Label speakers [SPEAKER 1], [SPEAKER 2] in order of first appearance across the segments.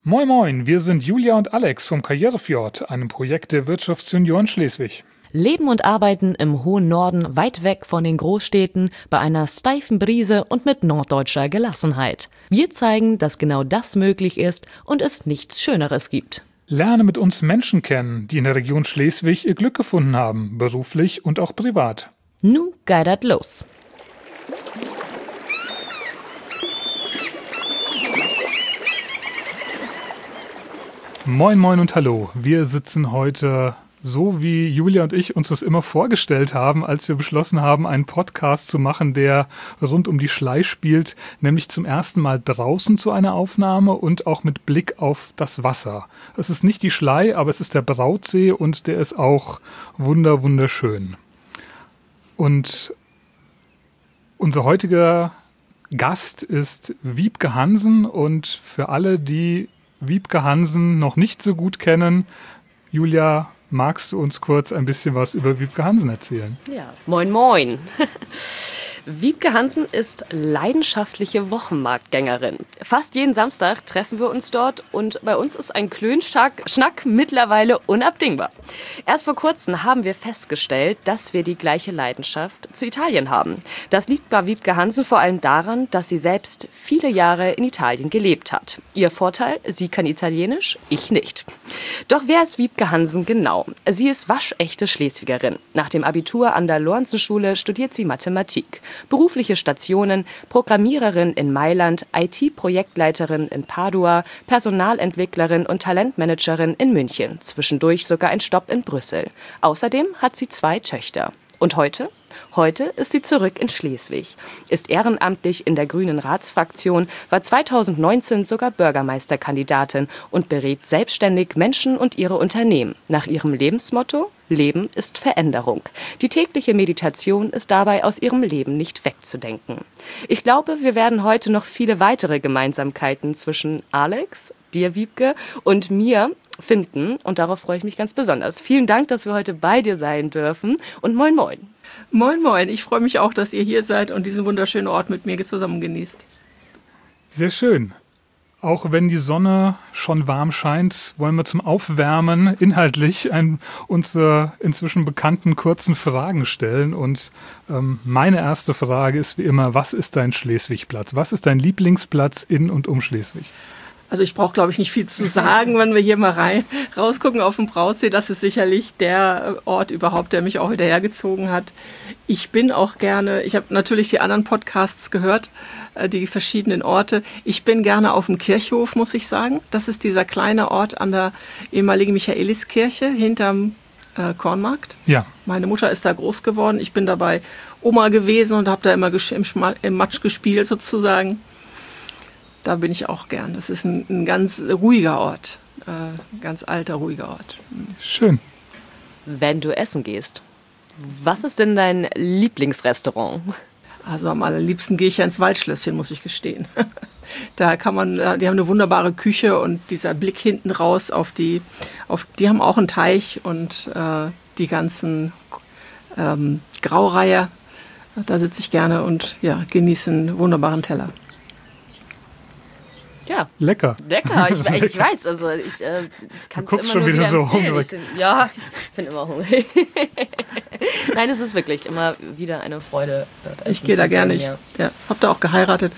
[SPEAKER 1] Moin Moin, wir sind Julia und Alex vom Karrierefjord, einem Projekt der Wirtschaftsjunioren Schleswig.
[SPEAKER 2] Leben und arbeiten im hohen Norden, weit weg von den Großstädten, bei einer steifen Brise und mit norddeutscher Gelassenheit. Wir zeigen, dass genau das möglich ist und es nichts Schöneres gibt.
[SPEAKER 1] Lerne mit uns Menschen kennen, die in der Region Schleswig ihr Glück gefunden haben, beruflich und auch privat.
[SPEAKER 2] Nu geidert los.
[SPEAKER 1] Moin Moin und hallo, wir sitzen heute so, wie Julia und ich uns das immer vorgestellt haben, als wir beschlossen haben, einen Podcast zu machen, der rund um die Schlei spielt, nämlich zum ersten Mal draußen zu einer Aufnahme und auch mit Blick auf das Wasser. Es ist nicht die Schlei, aber es ist der Brautsee und der ist auch wunderschön. Und unser heutiger Gast ist Wiebke Hansen und für alle, die Wiebke Hansen noch nicht so gut kennen, Julia, magst du uns kurz ein bisschen was über Wiebke Hansen erzählen?
[SPEAKER 2] Ja, moin moin. Wiebke Hansen ist leidenschaftliche Wochenmarktgängerin. Fast jeden Samstag treffen wir uns dort und bei uns ist ein Klönschnack mittlerweile unabdingbar. Erst vor kurzem haben wir festgestellt, dass wir die gleiche Leidenschaft zu Italien haben. Das liegt bei Wiebke Hansen vor allem daran, dass sie selbst viele Jahre in Italien gelebt hat. Ihr Vorteil, sie kann Italienisch, ich nicht. Doch wer ist Wiebke Hansen genau? Sie ist waschechte Schleswigerin. Nach dem Abitur an der Lorenzenschule studiert sie Mathematik. Berufliche Stationen, Programmiererin in Mailand, IT-Projektleiterin in Padua, Personalentwicklerin und Talentmanagerin in München. Zwischendurch sogar ein Stopp in Brüssel. Außerdem hat sie 2 Töchter. Und heute? Heute ist sie zurück in Schleswig, ist ehrenamtlich in der Grünen Ratsfraktion, war 2019 sogar Bürgermeisterkandidatin und berät selbstständig Menschen und ihre Unternehmen nach ihrem Lebensmotto: Leben ist Veränderung. Die tägliche Meditation ist dabei aus ihrem Leben nicht wegzudenken. Ich glaube, wir werden heute noch viele weitere Gemeinsamkeiten zwischen Alex, dir Wiebke und mir finden und darauf freue ich mich ganz besonders. Vielen Dank, dass wir heute bei dir sein dürfen und moin moin.
[SPEAKER 3] Moin moin, ich freue mich auch, dass ihr hier seid und diesen wunderschönen Ort mit mir zusammen genießt.
[SPEAKER 1] Sehr schön. Auch wenn die Sonne schon warm scheint, wollen wir zum Aufwärmen inhaltlich unsere inzwischen bekannten kurzen Fragen stellen. Und meine erste Frage ist wie immer, was ist dein Schleswig-Platz? Was ist dein Lieblingsplatz in und um Schleswig?
[SPEAKER 3] Also ich brauche, glaube ich, nicht viel zu sagen, wenn wir hier mal rausgucken auf den Brautsee. Das ist sicherlich der Ort überhaupt, der mich auch wieder hergezogen hat. Ich bin auch gerne, ich habe natürlich die anderen Podcasts gehört, die verschiedenen Orte. Ich bin gerne auf dem Kirchhof, muss ich sagen. Das ist dieser kleine Ort an der ehemaligen Michaeliskirche hinterm Kornmarkt.
[SPEAKER 1] Ja.
[SPEAKER 3] Meine Mutter ist da groß geworden. Ich bin dabei Oma gewesen und habe da immer im Matsch gespielt sozusagen. Da bin ich auch gern. Das ist ein ganz ruhiger Ort, ganz alter, ruhiger Ort.
[SPEAKER 1] Schön.
[SPEAKER 2] Wenn du essen gehst, was ist denn dein Lieblingsrestaurant?
[SPEAKER 3] Also am allerliebsten gehe ich ja ins Waldschlösschen, muss ich gestehen. Da kann man, die haben eine wunderbare Küche und dieser Blick hinten raus die haben auch einen Teich und die ganzen Graureiher. Da sitze ich gerne und ja, genieße einen wunderbaren Teller.
[SPEAKER 2] Ja.
[SPEAKER 1] Lecker.
[SPEAKER 2] Ich weiß, also ich kann es immer
[SPEAKER 1] schon
[SPEAKER 2] nur
[SPEAKER 1] wieder so
[SPEAKER 2] empfehlen.
[SPEAKER 1] hungrig.
[SPEAKER 2] Ich bin immer hungrig. Nein, es ist wirklich immer wieder eine Freude.
[SPEAKER 3] Ich gehe da gerne. Ich habe da auch geheiratet.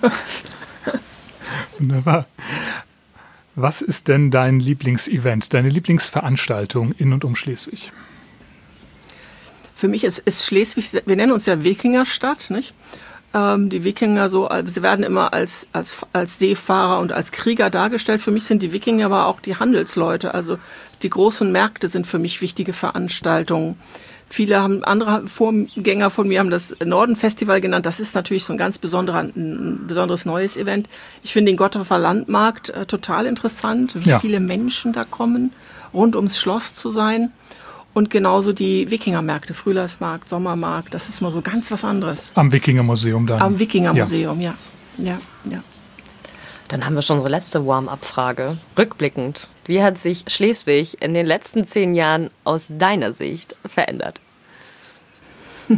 [SPEAKER 1] Wunderbar. Was ist denn dein Lieblingsevent, deine Lieblingsveranstaltung in und um Schleswig?
[SPEAKER 3] Für mich ist Schleswig, wir nennen uns ja Wikingerstadt, nicht? Die Wikinger sie werden immer als Seefahrer und als Krieger dargestellt. Für mich sind die Wikinger aber auch die Handelsleute. Also die großen Märkte sind für mich wichtige Veranstaltungen. Andere Vorgänger von mir haben das Norden-Festival genannt. Das ist natürlich so ein ganz besonderes neues Event. Ich finde den Gottorfer Landmarkt total interessant, wie viele Menschen da kommen, rund ums Schloss zu sein. Und genauso die Wikingermärkte, Frühjahrsmarkt, Sommermarkt, das ist mal so ganz was anderes.
[SPEAKER 1] Am Wikingermuseum dann?
[SPEAKER 3] Am Wikingermuseum, ja.
[SPEAKER 2] Dann haben wir schon unsere letzte Warm-up-Frage. Rückblickend, wie hat sich Schleswig in den letzten 10 Jahren aus deiner Sicht verändert?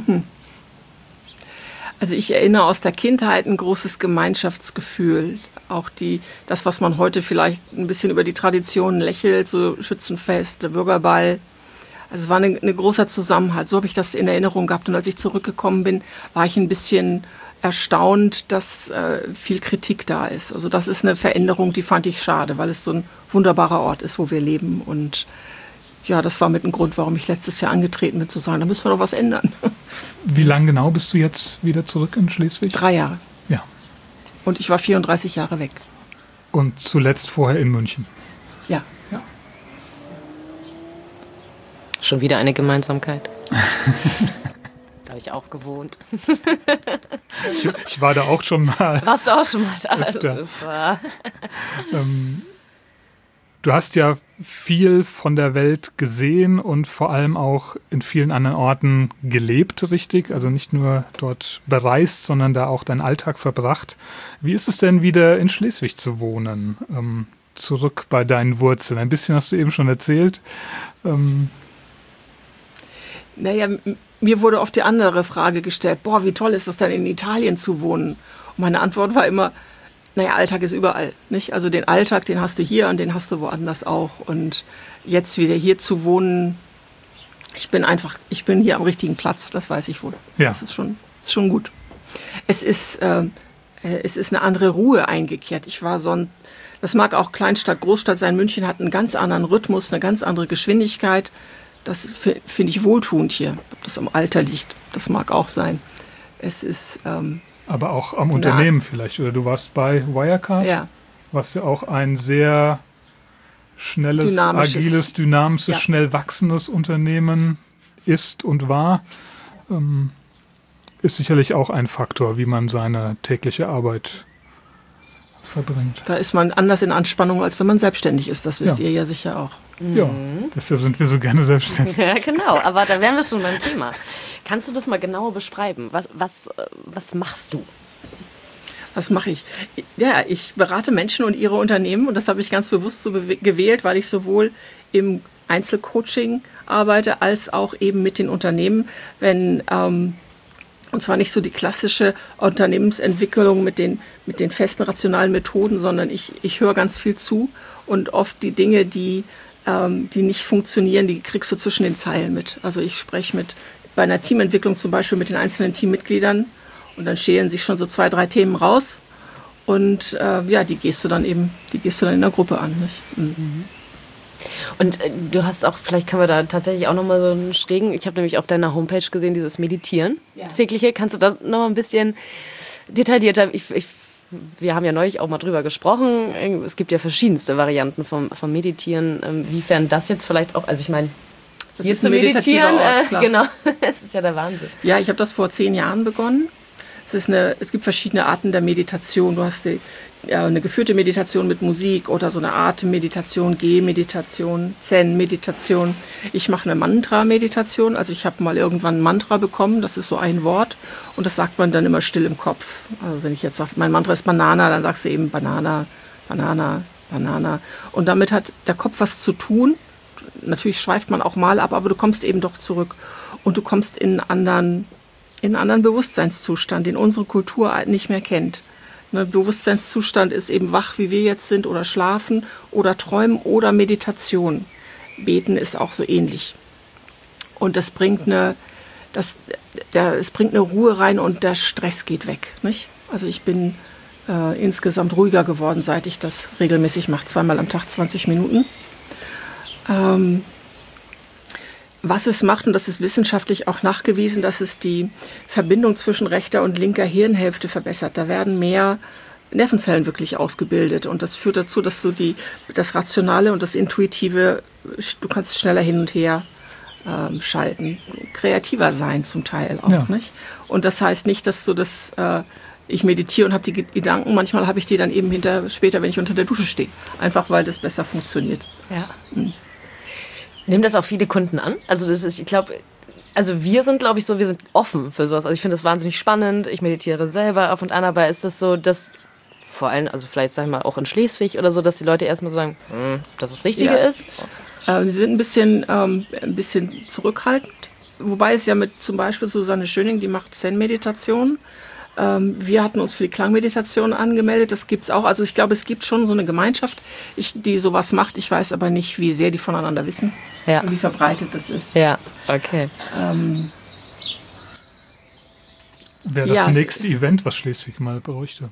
[SPEAKER 3] Also ich erinnere aus der Kindheit ein großes Gemeinschaftsgefühl. Auch das, was man heute vielleicht ein bisschen über die Tradition lächelt, so Schützenfest, der Bürgerball. Also es war ein großer Zusammenhalt. So habe ich das in Erinnerung gehabt. Und als ich zurückgekommen bin, war ich ein bisschen erstaunt, dass viel Kritik da ist. Also das ist eine Veränderung, die fand ich schade, weil es so ein wunderbarer Ort ist, wo wir leben. Und ja, das war mit ein Grund, warum ich letztes Jahr angetreten bin, zu sagen, da müssen wir doch was ändern.
[SPEAKER 1] Wie lange genau bist du jetzt wieder zurück in Schleswig?
[SPEAKER 3] 3 Jahre.
[SPEAKER 1] Ja.
[SPEAKER 3] Und ich war 34 Jahre weg.
[SPEAKER 1] Und zuletzt vorher in München.
[SPEAKER 3] Ja.
[SPEAKER 2] Schon wieder eine Gemeinsamkeit. Da habe ich auch gewohnt.
[SPEAKER 1] Ich war da auch schon mal.
[SPEAKER 2] Warst du auch schon mal da?
[SPEAKER 1] Öfter.
[SPEAKER 2] Super.
[SPEAKER 1] Du hast ja viel von der Welt gesehen und vor allem auch in vielen anderen Orten gelebt, richtig? Also nicht nur dort bereist, sondern da auch deinen Alltag verbracht. Wie ist es denn wieder in Schleswig zu wohnen? Zurück bei deinen Wurzeln. Ein bisschen hast du eben schon erzählt.
[SPEAKER 3] Naja, mir wurde oft die andere Frage gestellt, wie toll ist es dann in Italien zu wohnen? Und meine Antwort war immer, naja, Alltag ist überall, nicht? Also den Alltag, den hast du hier und den hast du woanders auch. Und jetzt wieder hier zu wohnen, ich bin hier am richtigen Platz, das weiß ich wohl.
[SPEAKER 1] Ja.
[SPEAKER 3] Das ist schon gut. Es ist eine andere Ruhe eingekehrt. Das mag auch Kleinstadt, Großstadt sein. München hat einen ganz anderen Rhythmus, eine ganz andere Geschwindigkeit. Das finde ich wohltuend hier. Ob das am Alter liegt, das mag auch sein. Es ist
[SPEAKER 1] aber auch am Unternehmen vielleicht. Oder du warst bei Wirecard, was ja auch ein sehr schnelles, agiles, dynamisches, schnell wachsendes Unternehmen ist und war. Ist sicherlich auch ein Faktor, wie man seine tägliche Arbeit verbringt.
[SPEAKER 3] Da ist man anders in Anspannung, als wenn man selbstständig ist. Das wisst ihr ja sicher auch.
[SPEAKER 1] Ja, deshalb sind wir so gerne selbstständig.
[SPEAKER 2] Ja, genau. Aber da wären wir schon beim Thema. Kannst du das mal genauer beschreiben? Was machst du?
[SPEAKER 3] Was mache ich? Ja, ich berate Menschen und ihre Unternehmen. Und das habe ich ganz bewusst so gewählt, weil ich sowohl im Einzelcoaching arbeite, als auch eben mit den Unternehmen, und zwar nicht so die klassische Unternehmensentwicklung mit den festen rationalen Methoden, sondern ich höre ganz viel zu und oft die Dinge, die nicht funktionieren, die kriegst du zwischen den Zeilen mit. Also ich spreche bei einer Teamentwicklung zum Beispiel mit den einzelnen Teammitgliedern und dann schälen sich schon so 2, 3 Themen raus und die gehst du dann in der Gruppe an. Nicht? Mhm.
[SPEAKER 2] Und du hast auch, vielleicht können wir da tatsächlich auch nochmal so einen schrägen, ich habe nämlich auf deiner Homepage gesehen, dieses Meditieren, das tägliche. Kannst du das nochmal ein bisschen detaillierter, wir haben ja neulich auch mal drüber gesprochen, es gibt ja verschiedenste Varianten vom Meditieren, wiefern das jetzt vielleicht auch, also ich meine, hier ist Meditieren, genau, das ist ja der Wahnsinn.
[SPEAKER 3] Ja, ich habe das vor 10 Jahren begonnen. Es gibt verschiedene Arten der Meditation. Du hast eine geführte Meditation mit Musik oder so eine Atemmeditation, Gehmeditation, Zen-Meditation. Ich mache eine Mantra-Meditation. Also ich habe mal irgendwann ein Mantra bekommen, das ist so ein Wort und das sagt man dann immer still im Kopf. Also wenn ich jetzt sage, mein Mantra ist Banana, dann sagst du eben Banana, Banana, Banana. Und damit hat der Kopf was zu tun. Natürlich schweift man auch mal ab, aber du kommst eben doch zurück und du kommst in einen anderen Bewusstseinszustand, den unsere Kultur nicht mehr kennt. Ne, Bewusstseinszustand ist eben wach, wie wir jetzt sind, oder schlafen, oder träumen, oder Meditation. Beten ist auch so ähnlich. Und das bringt es bringt eine Ruhe rein und der Stress geht weg. Nicht? Also ich bin insgesamt ruhiger geworden, seit ich das regelmäßig mache, 2-mal am Tag 20 Minuten. Was es macht, und das ist wissenschaftlich auch nachgewiesen, dass es die Verbindung zwischen rechter und linker Hirnhälfte verbessert. Da werden mehr Nervenzellen wirklich ausgebildet und das führt dazu, dass du das Rationale und das Intuitive, du kannst schneller hin und her schalten, kreativer sein zum Teil auch, nicht? Und das heißt nicht, dass du ich meditiere und habe die Gedanken, manchmal habe ich die dann eben später, wenn ich unter der Dusche stehe, einfach weil das besser funktioniert.
[SPEAKER 2] Ja. Nehmen das auch viele Kunden an? Also wir sind, glaube ich, wir sind offen für sowas. Also ich finde das wahnsinnig spannend. Ich meditiere selber ab und an, aber ist das so, dass vor allem, also vielleicht sag ich mal auch in Schleswig oder so, dass die Leute erstmal so sagen, dass das Richtige ist?
[SPEAKER 3] Sie sind ein bisschen zurückhaltend. Wobei es ja mit zum Beispiel Susanne Schöning, die macht Zen-Meditation. Wir hatten uns für die Klangmeditation angemeldet. Das gibt's auch. Also ich glaube, es gibt schon so eine Gemeinschaft, die sowas macht. Ich weiß aber nicht, wie sehr die voneinander wissen und wie verbreitet das ist.
[SPEAKER 2] Ja, okay.
[SPEAKER 1] Wäre das nächste Event, was Schleswig mal bräuchte?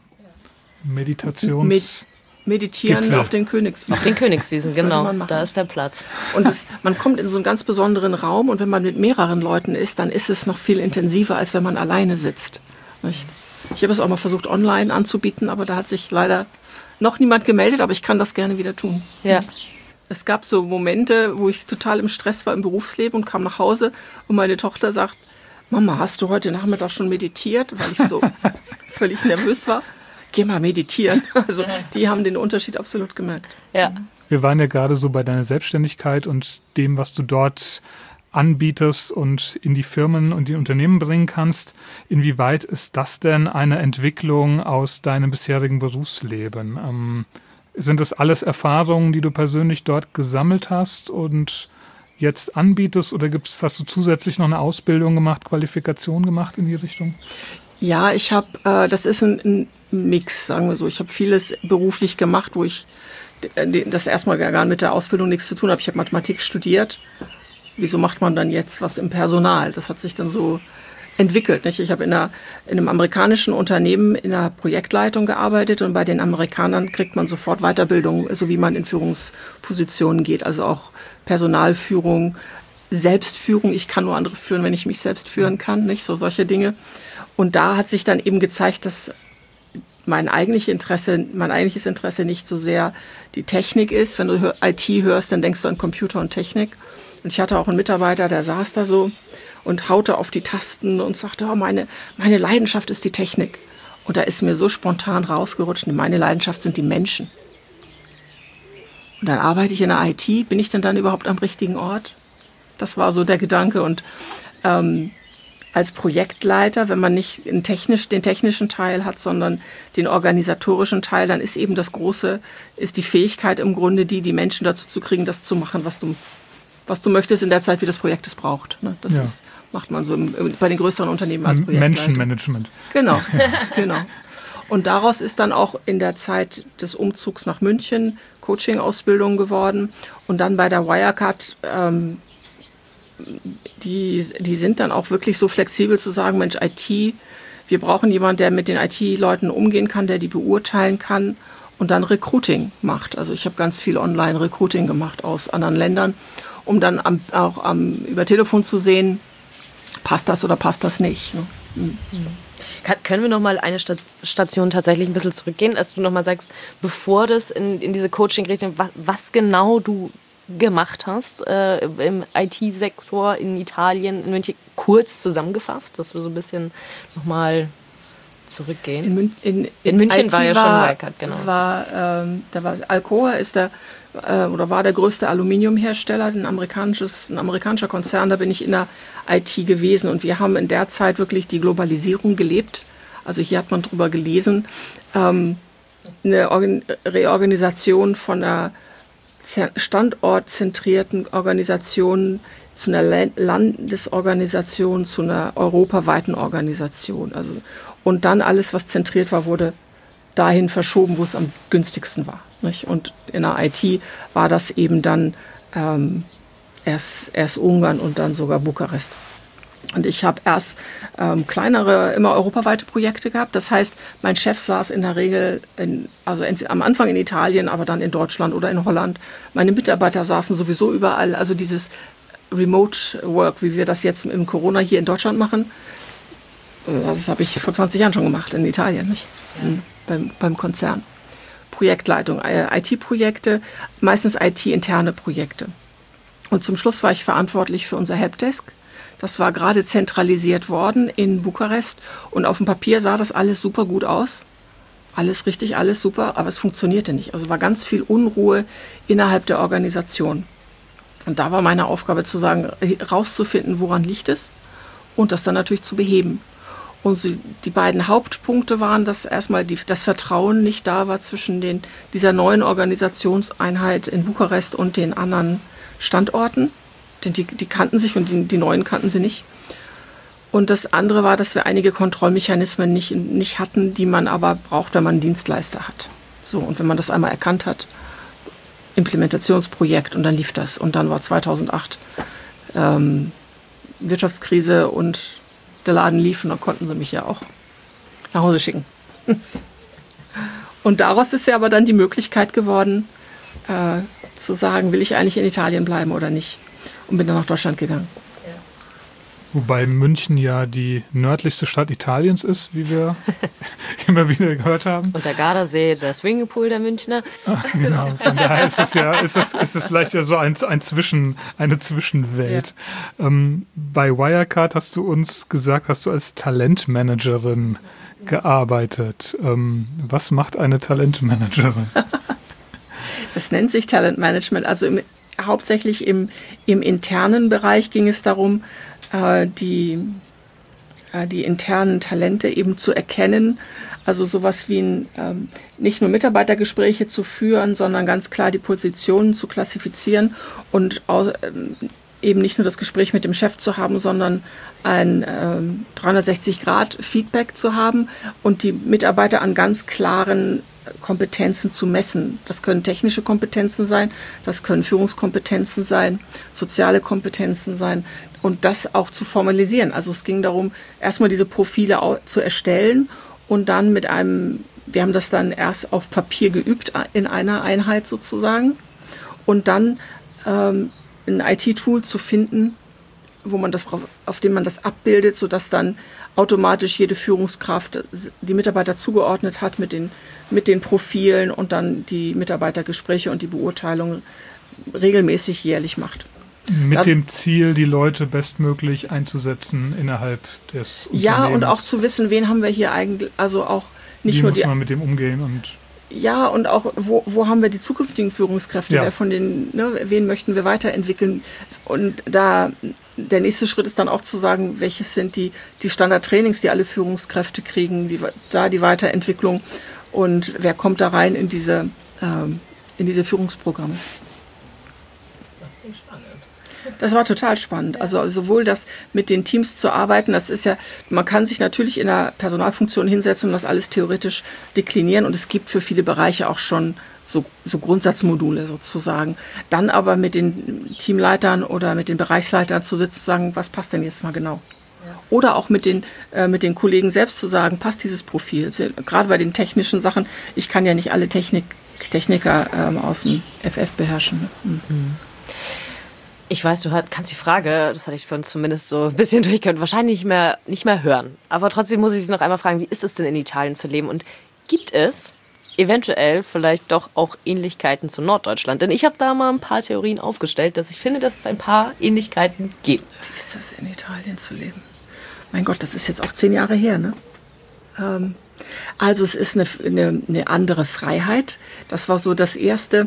[SPEAKER 3] Meditieren
[SPEAKER 1] Gipfel.
[SPEAKER 3] auf den Königswiesen.
[SPEAKER 2] Auf den Königswiesen, genau. Da ist der Platz.
[SPEAKER 3] Und man kommt in so einen ganz besonderen Raum und wenn man mit mehreren Leuten ist, dann ist es noch viel intensiver, als wenn man alleine sitzt. Nicht? Ich habe es auch mal versucht, online anzubieten, aber da hat sich leider noch niemand gemeldet, aber ich kann das gerne wieder tun.
[SPEAKER 2] Ja.
[SPEAKER 3] Es gab so Momente, wo ich total im Stress war im Berufsleben und kam nach Hause und meine Tochter sagt, Mama, hast du heute Nachmittag schon meditiert? Weil ich so völlig nervös war. Geh mal meditieren. Also die haben den Unterschied absolut gemerkt.
[SPEAKER 2] Ja.
[SPEAKER 1] Wir waren ja gerade so bei deiner Selbstständigkeit und dem, was du dort anbietest und in die Firmen und die Unternehmen bringen kannst. Inwieweit ist das denn eine Entwicklung aus deinem bisherigen Berufsleben? Sind das alles Erfahrungen, die du persönlich dort gesammelt hast und jetzt anbietest oder hast du zusätzlich noch eine Ausbildung gemacht, Qualifikation gemacht in die Richtung?
[SPEAKER 3] Ja, ich habe, das ist ein Mix, sagen wir so. Ich habe vieles beruflich gemacht, wo ich das erstmal gar mit der Ausbildung nichts zu tun habe. Ich habe Mathematik studiert. Wieso macht man dann jetzt was im Personal? Das hat sich dann so entwickelt. Nicht? Ich habe in einem amerikanischen Unternehmen in der Projektleitung gearbeitet und bei den Amerikanern kriegt man sofort Weiterbildung, so wie man in Führungspositionen geht. Also auch Personalführung, Selbstführung. Ich kann nur andere führen, wenn ich mich selbst führen kann. Nicht? So solche Dinge. Und da hat sich dann eben gezeigt, dass mein eigentliches Interesse nicht so sehr die Technik ist. Wenn du IT hörst, dann denkst du an Computer und Technik. Und ich hatte auch einen Mitarbeiter, der saß da so und haute auf die Tasten und sagte, oh, meine Leidenschaft ist die Technik. Und da ist mir so spontan rausgerutscht, meine Leidenschaft sind die Menschen. Und dann arbeite ich in der IT, bin ich denn dann überhaupt am richtigen Ort? Das war so der Gedanke. Und als Projektleiter, wenn man nicht den technischen Teil hat, sondern den organisatorischen Teil, dann ist eben ist die Fähigkeit im Grunde die Menschen dazu zu kriegen, das zu machen, was du möchtest in der Zeit, wie das Projekt es braucht. Das macht man so bei den größeren Unternehmen als Projektleiter.
[SPEAKER 1] Menschenmanagement.
[SPEAKER 3] Genau. Und daraus ist dann auch in der Zeit des Umzugs nach München Coaching-Ausbildung geworden. Und dann bei der Wirecard, die sind dann auch wirklich so flexibel zu sagen, Mensch, IT, wir brauchen jemanden, der mit den IT-Leuten umgehen kann, der die beurteilen kann und dann Recruiting macht. Also ich habe ganz viel Online-Recruiting gemacht aus anderen Ländern, um dann auch über Telefon zu sehen, passt das oder passt das nicht. Ne? Mhm.
[SPEAKER 2] Können wir noch mal eine Station tatsächlich ein bisschen zurückgehen, als du noch mal sagst, bevor das in diese Coaching-Richtung, was genau du gemacht hast im IT-Sektor in Italien, in München, kurz zusammengefasst, dass wir so ein bisschen noch mal zurückgehen.
[SPEAKER 3] In
[SPEAKER 2] München
[SPEAKER 3] IT
[SPEAKER 2] war ja schon Wirecard, genau.
[SPEAKER 3] Alcoa war der größte Aluminiumhersteller, ein amerikanischer Konzern. Da bin ich in der IT gewesen und wir haben in der Zeit wirklich die Globalisierung gelebt. Also hier hat man drüber gelesen, eine Reorganisation von einer standortzentrierten Organisation zu einer Landesorganisation, zu einer europaweiten Organisation. Also, und dann alles, was zentriert war, wurde dahin verschoben, wo es am günstigsten war. Nicht? Und in der IT war das eben dann erst Ungarn und dann sogar Bukarest. Und ich habe erst kleinere, immer europaweite Projekte gehabt. Das heißt, mein Chef saß in der Regel, entweder am Anfang in Italien, aber dann in Deutschland oder in Holland. Meine Mitarbeiter saßen sowieso überall. Also dieses Remote Work, wie wir das jetzt im Corona hier in Deutschland machen, das habe ich vor 20 Jahren schon gemacht in Italien, nicht? Beim Konzern. Projektleitung, IT-Projekte, meistens IT-interne Projekte. Und zum Schluss war ich verantwortlich für unser Helpdesk. Das war gerade zentralisiert worden in Bukarest und auf dem Papier sah das alles super gut aus. Alles richtig, alles super, aber es funktionierte nicht. Also war ganz viel Unruhe innerhalb der Organisation. Und da war meine Aufgabe zu sagen, rauszufinden, woran liegt es und das dann natürlich zu beheben. Und die beiden Hauptpunkte waren, dass erstmal das Vertrauen nicht da war zwischen dieser neuen Organisationseinheit in Bukarest und den anderen Standorten. Denn die kannten sich und die neuen kannten sie nicht. Und das andere war, dass wir einige Kontrollmechanismen nicht hatten, die man aber braucht, wenn man einen Dienstleister hat. So, und wenn man das einmal erkannt hat, Implementationsprojekt und dann lief das. Und dann war 2008 Wirtschaftskrise und der Laden lief und dann konnten sie mich ja auch nach Hause schicken. Und daraus ist ja aber dann die Möglichkeit geworden, zu sagen, will ich eigentlich in Italien bleiben oder nicht? Und bin dann nach Deutschland gegangen.
[SPEAKER 1] Wobei München ja die nördlichste Stadt Italiens ist, wie wir immer wieder gehört haben.
[SPEAKER 2] Und der Gardasee, der Swimmingpool der Münchner.
[SPEAKER 1] Ach, genau. Von daher ist es vielleicht ja so eine Zwischenwelt. Ja. Bei Wirecard hast du uns gesagt, hast du als Talentmanagerin gearbeitet. Was macht eine Talentmanagerin?
[SPEAKER 3] Das nennt sich Talentmanagement. Also hauptsächlich im internen Bereich ging es darum, die internen Talente eben zu erkennen. Also sowas wie nicht nur Mitarbeitergespräche zu führen, sondern ganz klar die Positionen zu klassifizieren und eben nicht nur das Gespräch mit dem Chef zu haben, sondern ein 360-Grad-Feedback zu haben und die Mitarbeiter an ganz klaren Kompetenzen zu messen. Das können technische Kompetenzen sein, das können Führungskompetenzen sein, soziale Kompetenzen sein und das auch zu formalisieren. Also es ging darum, erstmal diese Profile zu erstellen und dann wir haben das dann erst auf Papier geübt in einer Einheit sozusagen und dann ein IT-Tool zu finden, auf dem man das abbildet, sodass dann automatisch jede Führungskraft die Mitarbeiter zugeordnet hat mit den Profilen und dann die Mitarbeitergespräche und die Beurteilung regelmäßig jährlich macht.
[SPEAKER 1] Mit dem Ziel, die Leute bestmöglich einzusetzen innerhalb des Unternehmens.
[SPEAKER 3] Ja, und auch zu wissen, wen haben wir hier eigentlich, also auch nicht nur
[SPEAKER 1] wie muss man mit dem umgehen und
[SPEAKER 3] ja, und auch, wo haben wir die zukünftigen Führungskräfte?
[SPEAKER 1] Ja.
[SPEAKER 3] Wen möchten wir weiterentwickeln? Und der nächste Schritt ist dann auch zu sagen, welches sind die Standardtrainings, die alle Führungskräfte kriegen, die Weiterentwicklung und wer kommt da rein in diese Führungsprogramme.
[SPEAKER 4] Das klingt spannend.
[SPEAKER 3] Das war total spannend. Also sowohl das mit den Teams zu arbeiten, das ist ja, man kann sich natürlich in der Personalfunktion hinsetzen und das alles theoretisch deklinieren und es gibt für viele Bereiche auch schon so Grundsatzmodule sozusagen. Dann aber mit den Teamleitern oder mit den Bereichsleitern zu sitzen und sagen, was passt denn jetzt mal genau? Ja. Oder auch mit den Kollegen selbst zu sagen, passt dieses Profil? Gerade bei den technischen Sachen, ich kann ja nicht alle Techniker aus dem FF beherrschen. Ne? Mhm.
[SPEAKER 2] Ich weiß, du kannst die Frage, das hatte ich vorhin zumindest so ein bisschen durchgehört, wahrscheinlich nicht mehr hören. Aber trotzdem muss ich Sie noch einmal fragen, wie ist es denn in Italien zu leben? Und gibt es eventuell vielleicht doch auch Ähnlichkeiten zu Norddeutschland? Denn ich habe da mal ein paar Theorien aufgestellt, dass ich finde, dass es ein paar Ähnlichkeiten gibt.
[SPEAKER 3] Wie ist das in Italien zu leben? Mein Gott, das ist jetzt auch 10 Jahre her, ne? Also es ist eine andere Freiheit. Das war so das Erste.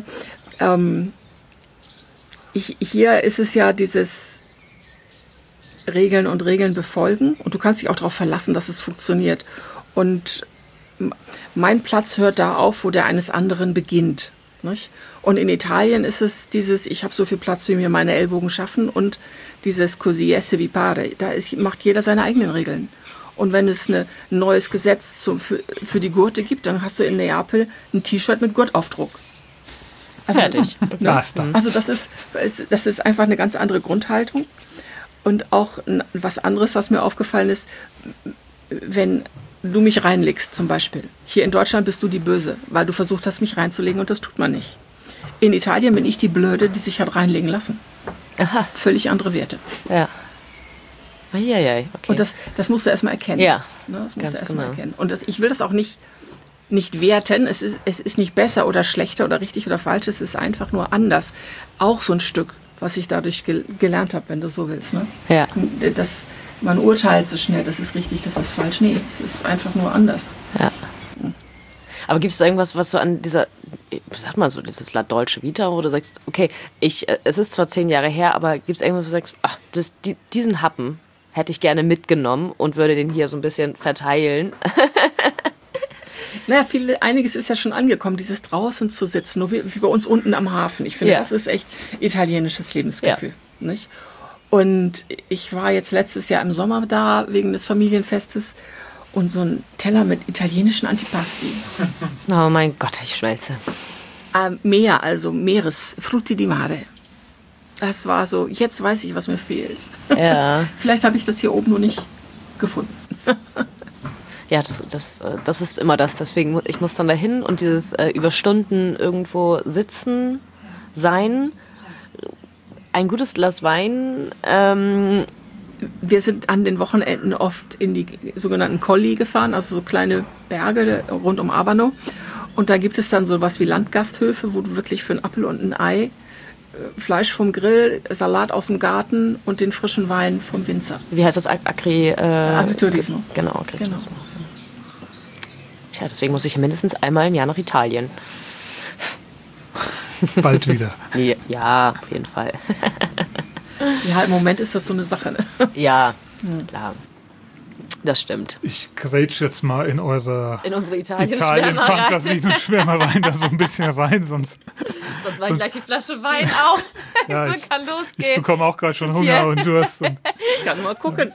[SPEAKER 3] Hier ist es ja dieses Regeln befolgen und du kannst dich auch darauf verlassen, dass es funktioniert. Und mein Platz hört da auf, wo der eines anderen beginnt. Nicht? Und in Italien ist es dieses, ich habe so viel Platz, wie mir meine Ellbogen schaffen und dieses così esse vi pare. Macht jeder seine eigenen Regeln. Und wenn es ein neues Gesetz für die Gurte gibt, dann hast du in Neapel ein T-Shirt mit Gurtaufdruck. Also,
[SPEAKER 2] fertig.
[SPEAKER 3] Also das ist einfach eine ganz andere Grundhaltung. Und auch was anderes, was mir aufgefallen ist, wenn du mich reinlegst zum Beispiel. Hier in Deutschland bist du die Böse, weil du versucht hast, mich reinzulegen und das tut man nicht. In Italien bin ich die Blöde, die sich hat reinlegen lassen.
[SPEAKER 2] Aha.
[SPEAKER 3] Völlig andere Werte.
[SPEAKER 2] Ja. Okay.
[SPEAKER 3] Und das musst du erstmal erkennen.
[SPEAKER 2] Ja,
[SPEAKER 3] das musst du erstmal erkennen. Und ich will das auch nicht werten, es ist nicht besser oder schlechter oder richtig oder falsch, es ist einfach nur anders. Auch so ein Stück, was ich dadurch gelernt habe, wenn du so willst. Ne?
[SPEAKER 2] Ja.
[SPEAKER 3] Man urteilt so schnell, das ist richtig, das ist falsch. Nee, es ist einfach nur anders.
[SPEAKER 2] Ja. Aber gibt es irgendwas, was so an dieser, sag mal so, dieses La Dolce Vita, wo du sagst, okay, es ist zwar 10 Jahre her, aber gibt es irgendwas, wo du sagst, ach, diesen Happen hätte ich gerne mitgenommen und würde den hier so ein bisschen verteilen?
[SPEAKER 3] Naja, einiges ist ja schon angekommen, dieses draußen zu sitzen, nur wie bei uns unten am Hafen. Ich finde, das ist echt italienisches Lebensgefühl. Ja. Nicht? Und ich war jetzt letztes Jahr im Sommer da wegen des Familienfestes und so ein Teller mit italienischen Antipasti.
[SPEAKER 2] Oh mein Gott, ich schmelze.
[SPEAKER 3] Meer, also Frutti di Mare. Das war so, jetzt weiß ich, was mir fehlt.
[SPEAKER 2] Ja.
[SPEAKER 3] Vielleicht habe ich das hier oben nur nicht gefunden.
[SPEAKER 2] Ja, das ist immer das. Deswegen, ich muss dann dahin und dieses über Stunden irgendwo sitzen, sein, ein gutes Glas Wein.
[SPEAKER 3] Wir sind an den Wochenenden oft in die sogenannten Colli gefahren, also so kleine Berge rund um Abano. Und da gibt es dann sowas wie Landgasthöfe, wo du wirklich für einen Apfel und ein Ei Fleisch vom Grill, Salat aus dem Garten und den frischen Wein vom Winzer.
[SPEAKER 2] Wie heißt das?
[SPEAKER 3] Agriturismo.
[SPEAKER 2] Genau, Agriturismo. Genau. Tja, deswegen muss ich mindestens einmal im Jahr nach Italien.
[SPEAKER 1] Bald wieder.
[SPEAKER 2] Ja, auf jeden Fall.
[SPEAKER 3] Ja, im Moment ist das so eine Sache. Ne?
[SPEAKER 2] Ja, klar. Das stimmt.
[SPEAKER 1] Ich grätsch jetzt mal in unsere
[SPEAKER 2] Italien-Fantasie
[SPEAKER 1] und Schwärmereien da so ein bisschen rein, sonst
[SPEAKER 2] war ich gleich die Flasche Wein auf.
[SPEAKER 1] Ja,
[SPEAKER 2] so kann losgehen.
[SPEAKER 1] Ich bekomme auch gerade schon Hunger und Durst.
[SPEAKER 3] Ich kann mal gucken.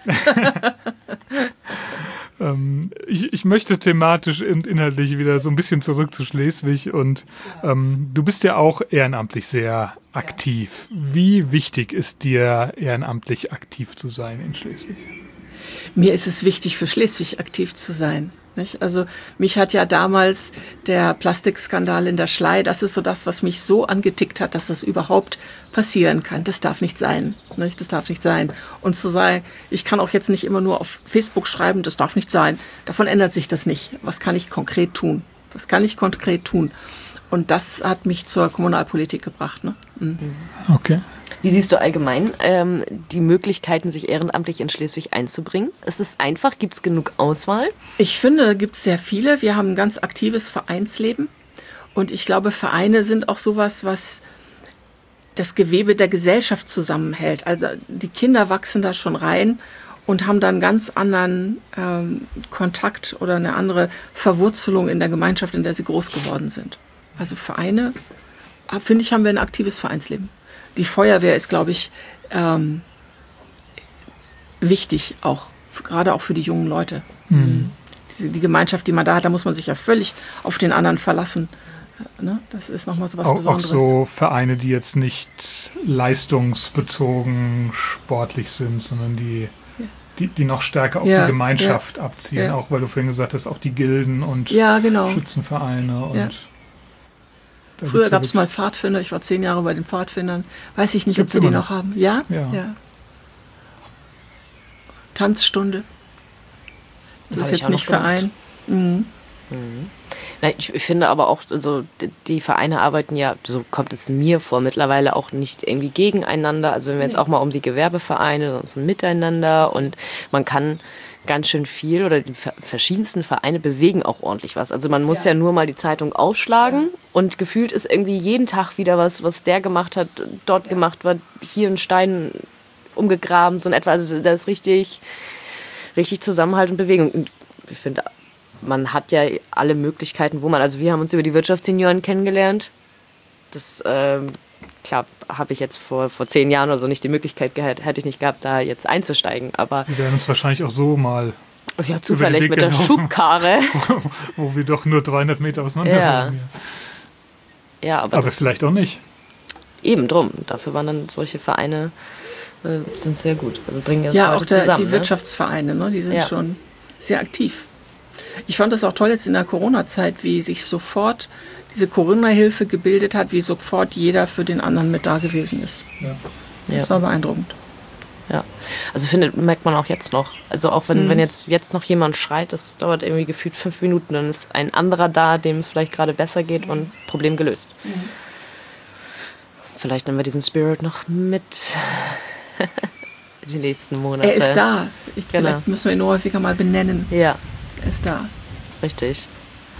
[SPEAKER 1] Ich möchte thematisch und inhaltlich wieder so ein bisschen zurück zu Schleswig und du bist ja auch ehrenamtlich sehr aktiv. Wie wichtig ist dir, ehrenamtlich aktiv zu sein in Schleswig?
[SPEAKER 3] Mir ist es wichtig, für Schleswig aktiv zu sein. Nicht? Also mich hat ja damals der Plastikskandal in der Schlei, das ist so das, was mich so angetickt hat, dass das überhaupt passieren kann. Das darf nicht sein. Nicht? Das darf nicht sein. Und zu sagen, ich kann auch jetzt nicht immer nur auf Facebook schreiben, das darf nicht sein. Davon ändert sich das nicht. Was kann ich konkret tun? Was kann ich konkret tun? Und das hat mich zur Kommunalpolitik gebracht. Ne? Mhm.
[SPEAKER 1] Okay.
[SPEAKER 2] Wie siehst du allgemein die Möglichkeiten, sich ehrenamtlich in Schleswig einzubringen? Ist es einfach? Gibt es genug Auswahl?
[SPEAKER 3] Ich finde, da gibt es sehr viele. Wir haben ein ganz aktives Vereinsleben. Und ich glaube, Vereine sind auch sowas, was das Gewebe der Gesellschaft zusammenhält. Also die Kinder wachsen da schon rein und haben dann einen ganz anderen Kontakt oder eine andere Verwurzelung in der Gemeinschaft, in der sie groß geworden sind. Also Vereine, finde ich, haben wir ein aktives Vereinsleben. Die Feuerwehr ist, glaube ich, wichtig, gerade auch für die jungen Leute. Mhm. Die Gemeinschaft, die man da hat, da muss man sich ja völlig auf den anderen verlassen. Ne? Das ist nochmal so was Besonderes.
[SPEAKER 1] Auch so Vereine, die jetzt nicht leistungsbezogen sportlich sind, sondern die noch stärker auf die Gemeinschaft abzielen. Ja. Auch weil du vorhin gesagt hast, auch die Gilden und Schützenvereine und...
[SPEAKER 3] Früher gab es mal Pfadfinder, ich war 10 Jahre bei den Pfadfindern. Weiß ich nicht, ob sie die noch haben. Ja? Ja. Tanzstunde. Das ist jetzt nicht Verein. Mhm.
[SPEAKER 2] Mhm. Na, ich finde aber auch, also die Vereine arbeiten ja, so kommt es mir vor, mittlerweile auch nicht irgendwie gegeneinander. Also wenn wir jetzt auch mal um die Gewerbevereine, sonst ein Miteinander und man kann ganz schön viel oder die verschiedensten Vereine bewegen auch ordentlich was. Also man muss ja nur mal die Zeitung aufschlagen und gefühlt ist irgendwie jeden Tag wieder was der gemacht hat, dort gemacht wird, hier ein Stein umgegraben, so in etwa. Also da ist richtig Zusammenhalt und Bewegung. Und ich finde, man hat ja alle Möglichkeiten, also wir haben uns über die Wirtschaftssenioren kennengelernt. Das, klar, habe ich jetzt vor 10 Jahren oder so nicht die Möglichkeit gehabt, hätte ich nicht gehabt, da jetzt einzusteigen. Aber
[SPEAKER 1] wir werden uns wahrscheinlich auch so mal
[SPEAKER 2] zufällig mit der Schubkarre.
[SPEAKER 1] wo wir doch nur 300 Meter auseinander waren.
[SPEAKER 2] Ja, aber
[SPEAKER 1] vielleicht auch nicht.
[SPEAKER 2] Eben drum. Dafür waren dann solche Vereine sind sehr gut. Also bringen ja
[SPEAKER 3] auch
[SPEAKER 2] Leute zusammen,
[SPEAKER 3] die Wirtschaftsvereine, ne? Die sind schon sehr aktiv. Ich fand das auch toll jetzt in der Corona-Zeit, wie sich sofort diese Corona-Hilfe gebildet hat, wie sofort jeder für den anderen mit da gewesen ist. Ja. Das war beeindruckend.
[SPEAKER 2] Ja, also merkt man auch jetzt noch. Also auch wenn jetzt noch jemand schreit, das dauert irgendwie gefühlt 5 Minuten, dann ist ein anderer da, dem es vielleicht gerade besser geht und Problem gelöst. Mhm. Vielleicht nehmen wir diesen Spirit noch mit die nächsten Monate.
[SPEAKER 3] Er ist da. Vielleicht müssen wir ihn nur häufiger mal benennen.
[SPEAKER 2] Ja.
[SPEAKER 3] Er ist da.
[SPEAKER 2] Richtig.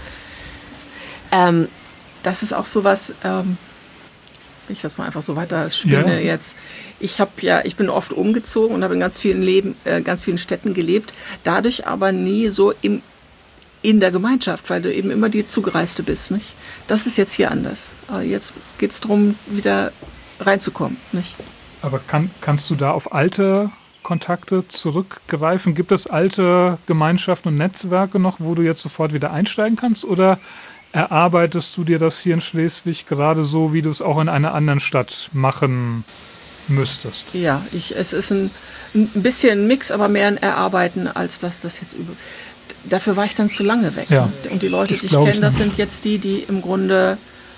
[SPEAKER 3] Das ist auch sowas, wenn ich das mal einfach so weiter spinne jetzt. Ich bin oft umgezogen und habe in ganz vielen Städten gelebt, dadurch aber nie so in der Gemeinschaft, weil du eben immer die Zugereiste bist. Nicht? Das ist jetzt hier anders. Aber jetzt geht es darum, wieder reinzukommen. Nicht?
[SPEAKER 1] Aber kannst du da auf alte Kontakte zurückgreifen? Gibt es alte Gemeinschaften und Netzwerke noch, wo du jetzt sofort wieder einsteigen kannst? Oder erarbeitest du dir das hier in Schleswig gerade so, wie du es auch in einer anderen Stadt machen müsstest?
[SPEAKER 3] Ja, es ist ein bisschen ein Mix, aber mehr ein Erarbeiten, als dass das jetzt über. Dafür war ich dann zu lange weg.
[SPEAKER 1] Ja,
[SPEAKER 3] und die Leute, die ich
[SPEAKER 1] glaub ich
[SPEAKER 3] kenne, das
[SPEAKER 1] nämlich.
[SPEAKER 3] sind jetzt die im Grunde,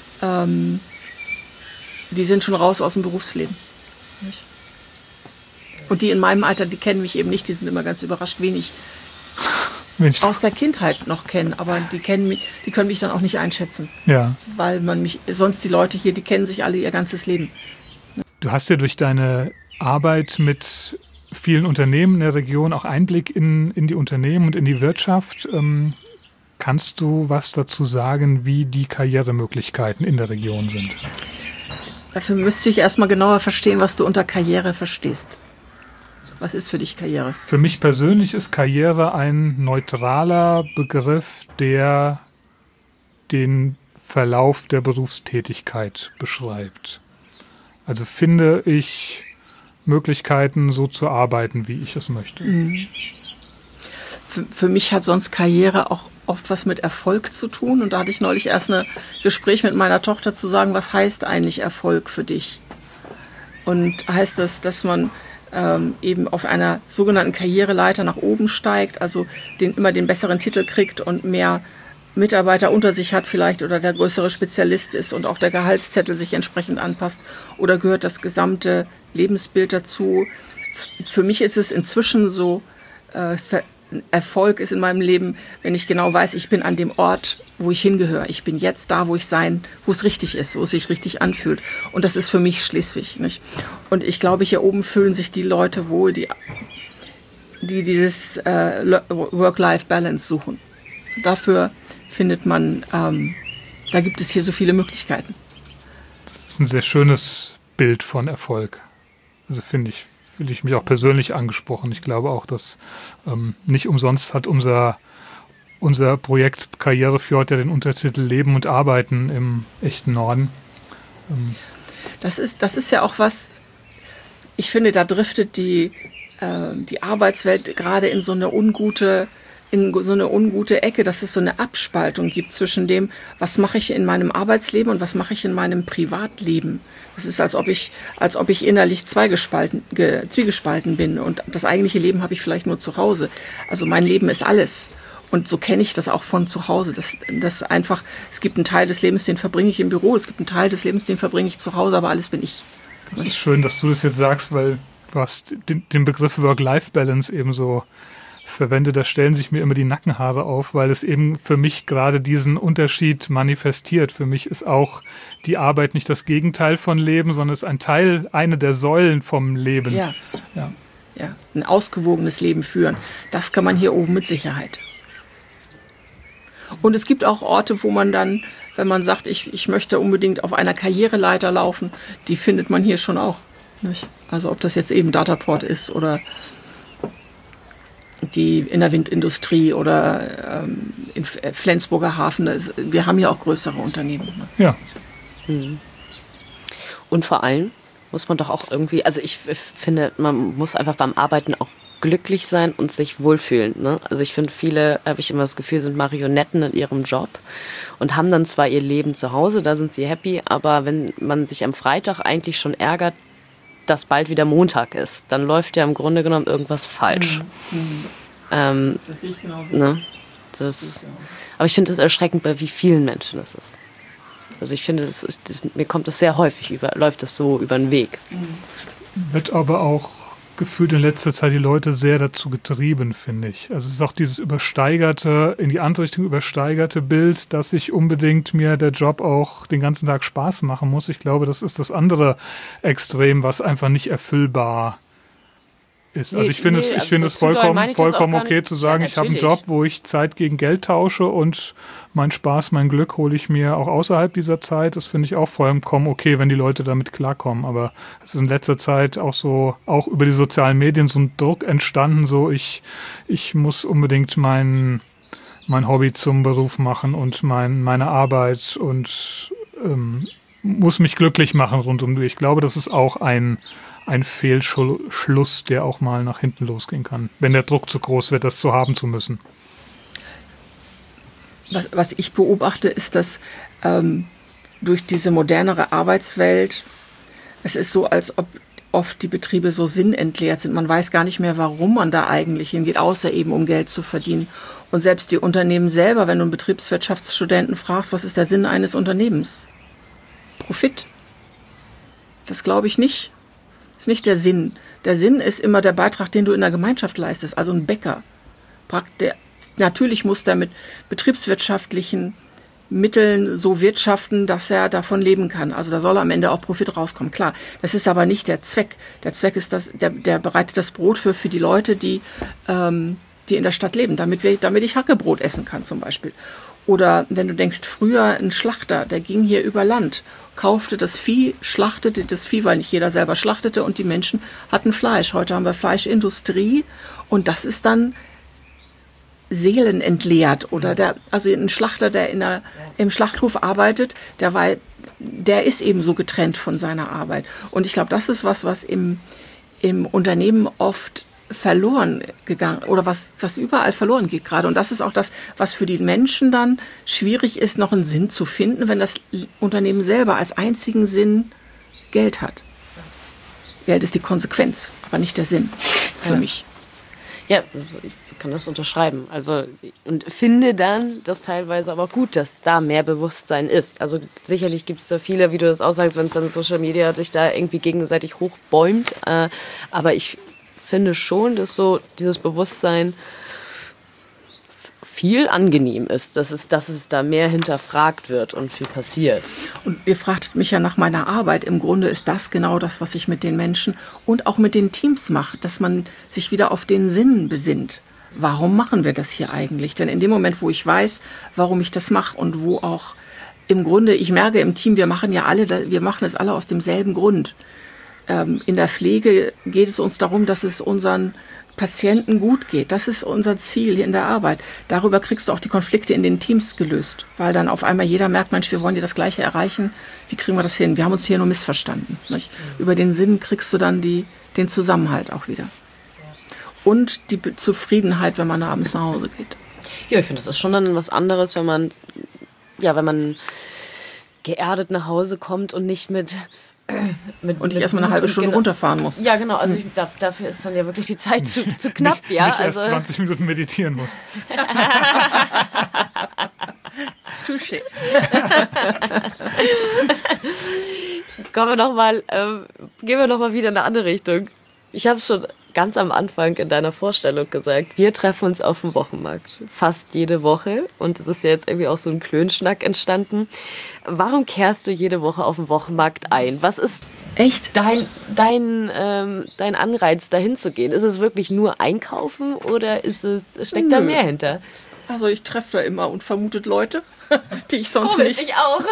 [SPEAKER 3] die sind schon raus aus dem Berufsleben. Nicht? Und die in meinem Alter, die kennen mich eben nicht, die sind immer ganz überrascht, wen ich
[SPEAKER 1] Mensch.
[SPEAKER 3] aus der Kindheit noch kenne. Aber die können mich dann auch nicht einschätzen.
[SPEAKER 1] Ja.
[SPEAKER 3] Weil sonst die Leute hier, die kennen sich alle ihr ganzes Leben.
[SPEAKER 1] Du hast ja durch deine Arbeit mit vielen Unternehmen in der Region auch Einblick in die Unternehmen und in die Wirtschaft. Kannst du was dazu sagen, wie die Karrieremöglichkeiten in der Region sind?
[SPEAKER 3] Dafür müsste ich erstmal genauer verstehen, was du unter Karriere verstehst. Was ist für dich Karriere?
[SPEAKER 1] Für mich persönlich ist Karriere ein neutraler Begriff, der den Verlauf der Berufstätigkeit beschreibt. Also finde ich Möglichkeiten, so zu arbeiten, wie ich es möchte.
[SPEAKER 3] Für mich hat sonst Karriere auch oft was mit Erfolg zu tun. Und da hatte ich neulich erst ein Gespräch mit meiner Tochter zu sagen, was heißt eigentlich Erfolg für dich? Und heißt das, dass man eben auf einer sogenannten Karriereleiter nach oben steigt, also immer den besseren Titel kriegt und mehr Mitarbeiter unter sich hat vielleicht oder der größere Spezialist ist und auch der Gehaltszettel sich entsprechend anpasst, oder gehört das gesamte Lebensbild dazu? Für mich ist es inzwischen so, Erfolg ist in meinem Leben, wenn ich genau weiß, ich bin an dem Ort, wo ich hingehöre. Ich bin jetzt da, wo es richtig ist, wo es sich richtig anfühlt. Und das ist für mich Schleswig, nicht? Und ich glaube, hier oben fühlen sich die Leute wohl, die dieses Work-Life-Balance suchen. Dafür findet man, da gibt es hier so viele Möglichkeiten.
[SPEAKER 1] Das ist ein sehr schönes Bild von Erfolg. Also fühle ich mich auch persönlich angesprochen. Ich glaube auch, dass nicht umsonst hat unser Projekt Karrierefjord ja den Untertitel Leben und Arbeiten im echten Norden.
[SPEAKER 3] Das ist ja auch was, ich finde, da driftet die Arbeitswelt gerade in so eine ungute Ecke, dass es so eine Abspaltung gibt zwischen dem, was mache ich in meinem Arbeitsleben und was mache ich in meinem Privatleben. Das ist, als ob ich innerlich zwiegespalten bin und das eigentliche Leben habe ich vielleicht nur zu Hause. Also mein Leben ist alles. Und so kenne ich das auch von zu Hause. Das einfach, es gibt einen Teil des Lebens, den verbringe ich im Büro, es gibt einen Teil des Lebens, den verbringe ich zu Hause, aber alles bin ich.
[SPEAKER 1] Das ist schön, dass du das jetzt sagst, weil du hast den Begriff Work-Life-Balance eben so verwende, da stellen sich mir immer die Nackenhaare auf, weil es eben für mich gerade diesen Unterschied manifestiert. Für mich ist auch die Arbeit nicht das Gegenteil von Leben, sondern es ist eine der Säulen vom Leben.
[SPEAKER 3] Ja, ein ausgewogenes Leben führen. Das kann man hier oben mit Sicherheit. Und es gibt auch Orte, wo man dann, wenn man sagt, ich möchte unbedingt auf einer Karriereleiter laufen, die findet man hier schon auch. Nicht? Also ob das jetzt eben Dataport ist oder die in der Windindustrie oder in Flensburger Hafen. Wir haben ja auch größere Unternehmen. Ne?
[SPEAKER 1] Ja.
[SPEAKER 2] Und vor allem muss man doch auch irgendwie, also ich finde, man muss einfach beim Arbeiten auch glücklich sein und sich wohlfühlen. Ne? Also ich finde, viele, habe ich immer das Gefühl, sind Marionetten in ihrem Job und haben dann zwar ihr Leben zu Hause, da sind sie happy, aber wenn man sich am Freitag eigentlich schon ärgert, dass bald wieder Montag ist, dann läuft ja im Grunde genommen irgendwas falsch.
[SPEAKER 3] Das sehe ich genauso.
[SPEAKER 2] Ne? Aber ich finde es erschreckend, bei wie vielen Menschen das ist. Also ich finde, mir kommt das sehr häufig läuft das so über den Weg.
[SPEAKER 1] Wird aber auch gefühlt in letzter Zeit die Leute sehr dazu getrieben, finde ich. Also es ist auch dieses in die andere Richtung übersteigerte Bild, dass ich unbedingt mir der Job auch den ganzen Tag Spaß machen muss. Ich glaube, das ist das andere Extrem, was einfach nicht erfüllbar ist. Also ich finde es vollkommen okay zu sagen, ich habe einen Job, wo ich Zeit gegen Geld tausche und mein Spaß, mein Glück hole ich mir auch außerhalb dieser Zeit. Das finde ich auch vollkommen okay, wenn die Leute damit klarkommen. Aber es ist in letzter Zeit auch über die sozialen Medien so ein Druck entstanden, so ich muss unbedingt mein Hobby zum Beruf machen und meine Arbeit und muss mich glücklich machen rund um die Uhr. Ich glaube, das ist auch ein Fehlschluss, der auch mal nach hinten losgehen kann, wenn der Druck zu groß wird, das zu haben zu müssen.
[SPEAKER 3] Was ich beobachte, ist, dass durch diese modernere Arbeitswelt, es ist so, als ob oft die Betriebe so sinnentleert sind. Man weiß gar nicht mehr, warum man da eigentlich hingeht, außer eben um Geld zu verdienen. Und selbst die Unternehmen selber, wenn du einen Betriebswirtschaftsstudenten fragst, was ist der Sinn eines Unternehmens? Profit. Das glaube ich nicht. Das ist nicht der Sinn. Der Sinn ist immer der Beitrag, den du in der Gemeinschaft leistest. Also ein Bäcker. Natürlich muss der mit betriebswirtschaftlichen Mitteln so wirtschaften, dass er davon leben kann. Also da soll am Ende auch Profit rauskommen. Klar, das ist aber nicht der Zweck. Der Zweck ist, der bereitet das Brot für die Leute, die in der Stadt leben, damit ich Hackebrot essen kann zum Beispiel. Oder wenn du denkst, früher ein Schlachter, der ging hier über Land, kaufte das Vieh, schlachtete das Vieh, weil nicht jeder selber schlachtete und die Menschen hatten Fleisch. Heute haben wir Fleischindustrie und das ist dann seelenentleert. Oder ein Schlachter, der im Schlachthof arbeitet, der ist eben so getrennt von seiner Arbeit. Und ich glaube, das ist was im Unternehmen oft verloren gegangen oder was überall verloren geht gerade. Und das ist auch das, was für die Menschen dann schwierig ist, noch einen Sinn zu finden, wenn das Unternehmen selber als einzigen Sinn Geld hat. Geld ist die Konsequenz, aber nicht der Sinn für mich.
[SPEAKER 2] Ja, ich kann das unterschreiben. Also, und finde dann das teilweise aber gut, dass da mehr Bewusstsein ist. Also sicherlich gibt es da viele, wie du das aussagst, wenn es dann Social Media sich da irgendwie gegenseitig hochbäumt. Aber ich finde schon, dass so dieses Bewusstsein viel angenehm ist, dass es da mehr hinterfragt wird und viel passiert.
[SPEAKER 3] Und ihr fragtet mich ja nach meiner Arbeit. Im Grunde ist das genau das, was ich mit den Menschen und auch mit den Teams mache, dass man sich wieder auf den Sinn besinnt. Warum machen wir das hier eigentlich? Denn in dem Moment, wo ich weiß, warum ich das mache und wo auch im Grunde, ich merke im Team, wir machen es alle aus demselben Grund. In der Pflege geht es uns darum, dass es unseren Patienten gut geht. Das ist unser Ziel hier in der Arbeit. Darüber kriegst du auch die Konflikte in den Teams gelöst, weil dann auf einmal jeder merkt, Mensch, wir wollen ja das Gleiche erreichen. Wie kriegen wir das hin? Wir haben uns hier nur missverstanden. Nicht? Über den Sinn kriegst du dann den Zusammenhalt auch wieder. Und die Zufriedenheit, wenn man abends nach Hause geht.
[SPEAKER 2] Ja, ich finde, das ist schon dann was anderes, wenn man geerdet nach Hause kommt und nicht mit
[SPEAKER 3] und ich erstmal eine halbe Stunde runterfahren muss.
[SPEAKER 2] Ja, genau. Also dafür ist dann ja wirklich die Zeit zu knapp.
[SPEAKER 1] Nicht erst 20 Minuten meditieren muss.
[SPEAKER 3] Touché.
[SPEAKER 2] Gehen wir noch mal wieder in eine andere Richtung. Ich habe schon ganz am Anfang in deiner Vorstellung gesagt, wir treffen uns auf dem Wochenmarkt fast jede Woche und es ist ja jetzt irgendwie auch so ein Klönschnack entstanden. Warum kehrst du jede Woche auf dem Wochenmarkt ein? Was ist
[SPEAKER 3] echt
[SPEAKER 2] dein Anreiz, dahin zu gehen? Ist es wirklich nur einkaufen oder steckt da mehr hinter?
[SPEAKER 3] Also ich treffe da immer unvermutet Leute, die ich sonst
[SPEAKER 2] Komisch,
[SPEAKER 3] nicht.
[SPEAKER 2] Ich auch.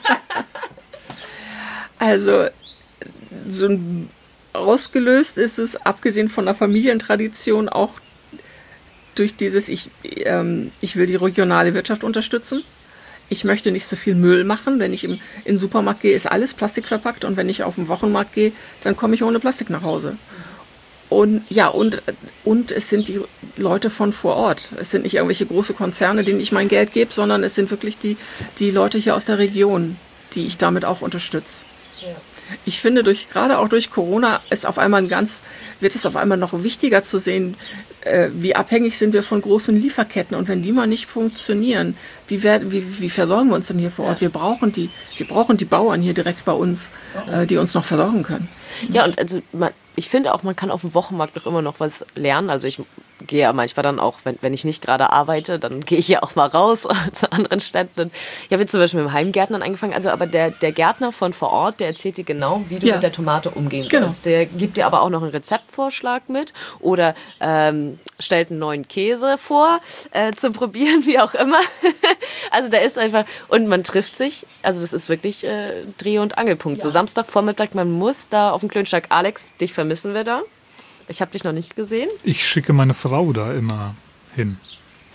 [SPEAKER 3] Also so ein ausgelöst ist es, abgesehen von der Familientradition, auch durch dieses, ich will die regionale Wirtschaft unterstützen. Ich möchte nicht so viel Müll machen. Wenn ich in den Supermarkt gehe, ist alles Plastik verpackt. Und wenn ich auf den Wochenmarkt gehe, dann komme ich ohne Plastik nach Hause. Und ja, und es sind die Leute von vor Ort. Es sind nicht irgendwelche große Konzerne, denen ich mein Geld gebe, sondern es sind wirklich die Leute hier aus der Region, die ich damit auch unterstütze. Ja. Ich finde, gerade auch durch Corona wird es auf einmal noch wichtiger zu sehen, wie abhängig sind wir von großen Lieferketten. Und wenn die mal nicht funktionieren, wie versorgen wir uns denn hier vor Ort? Wir brauchen die Bauern hier direkt bei uns, die uns noch versorgen können.
[SPEAKER 2] Ja, und also ich finde auch, man kann auf dem Wochenmarkt doch immer noch was lernen. Also ich gehe ja manchmal dann auch, wenn ich nicht gerade arbeite, dann gehe ich ja auch mal raus zu anderen Städten. Ich habe jetzt zum Beispiel mit dem Heimgärtnern angefangen, aber der Gärtner von vor Ort, der erzählt dir genau, wie du mit der Tomate umgehen sollst. Der gibt dir aber auch noch einen Rezeptvorschlag mit oder stellt einen neuen Käse vor zum Probieren, wie auch immer. Also da ist einfach, und man trifft sich, also das ist wirklich Dreh- und Angelpunkt. Ja. So Samstagvormittag, man muss da auf den Klönschnack. Alex, dich vermissen wir da. Ich habe dich noch nicht gesehen.
[SPEAKER 1] Ich schicke meine Frau da immer hin.